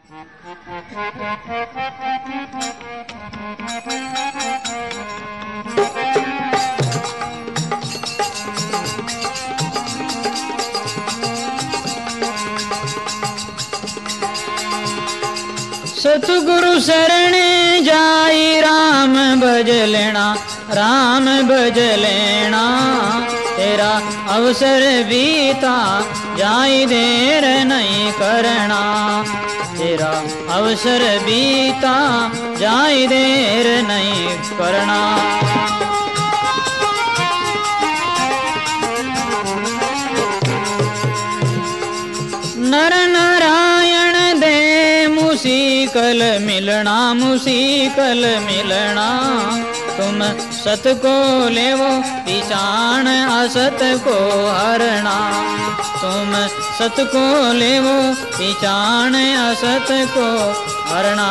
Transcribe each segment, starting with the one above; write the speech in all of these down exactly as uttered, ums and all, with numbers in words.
सतगुरु शरणे जाई राम भज लेना, राम भज लेना। तेरा अवसर बीता जाई देर नहीं करना, तेरा अवसर बीता जाई देर नहीं करना। नर नारायण दे मुसीकल मिलना, मुसीकल मिलना। तुम सत को लेवो पहचान असत को हरना, तुम सत को लेवो पहचान असत को हरना।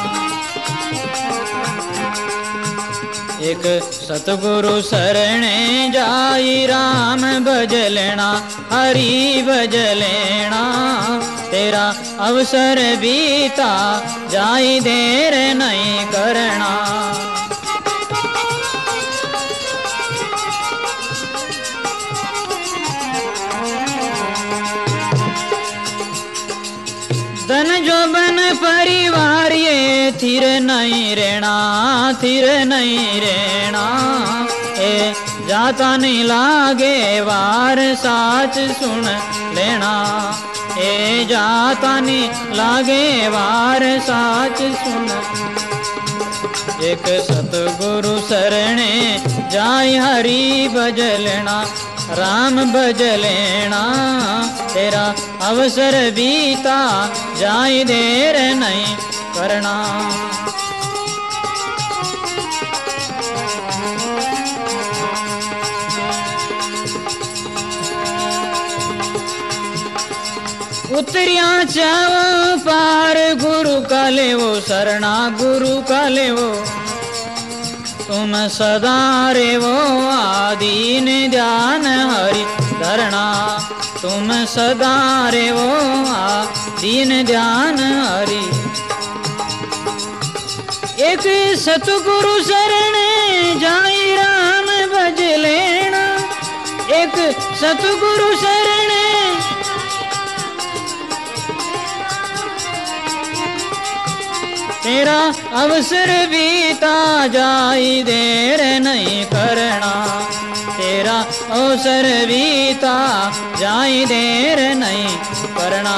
एक सतगुरु शरणे जाई राम भज लेना, हरि भज लेना। तेरा अवसर बीता जाई देर नहीं करना। धन जोबन परिवार ये थिर नहीं रहना, थिर नहीं रहना। ए जाता नहीं लागे वार साच सुन लेना, ए जाता नहीं लागे वार साच सुन। एक सतगुरु शरणे जाय हरि भज लेना, राम भज लेना। तेरा अवसर बीता जाय देर नहीं करना। उतरिया चाव पार गुरु का लेवो शरणा, गुरु का लेवो। तुम सदा रेवो आदीन ध्यान हरि धरना, तुम सदा रेवो आदीन ध्यान हरि। एक सतगुरु शरणे जाई राम भज लेना, एक सतगुरु शरणे तेरा अवसर बीता जाई देर नहीं करना, तेरा अवसर बीता जाई देर नहीं करना।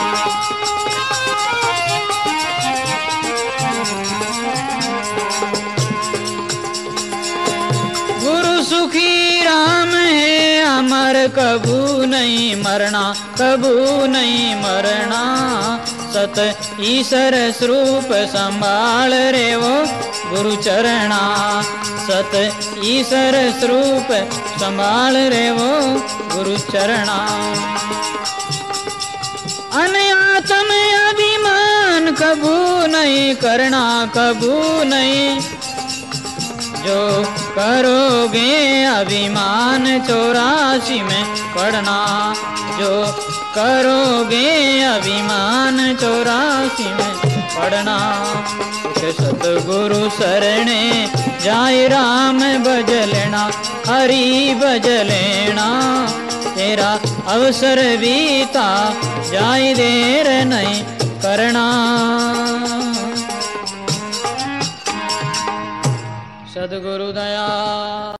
गुरु सुखी राम है अमर, कबू नहीं मरना, कबू नहीं मरना। सत ईश्वर स्वरूप संभाल रे वो गुरु चरणा, सत ईश्वर स्वरूप संभाल रे वो गुरु चरणा। अनात्म अभिमान कबू नहीं करना, कबू नहीं। जो करोगे अभिमान चौरासी में पढ़ना, जो करोगे अभिमान चौरासी में पढ़ना। सतगुरु शरणे जाय राम भज लेना, हरि भज लेना। तेरा अवसर बीता जाय देर नहीं करना। सद्गुरु दया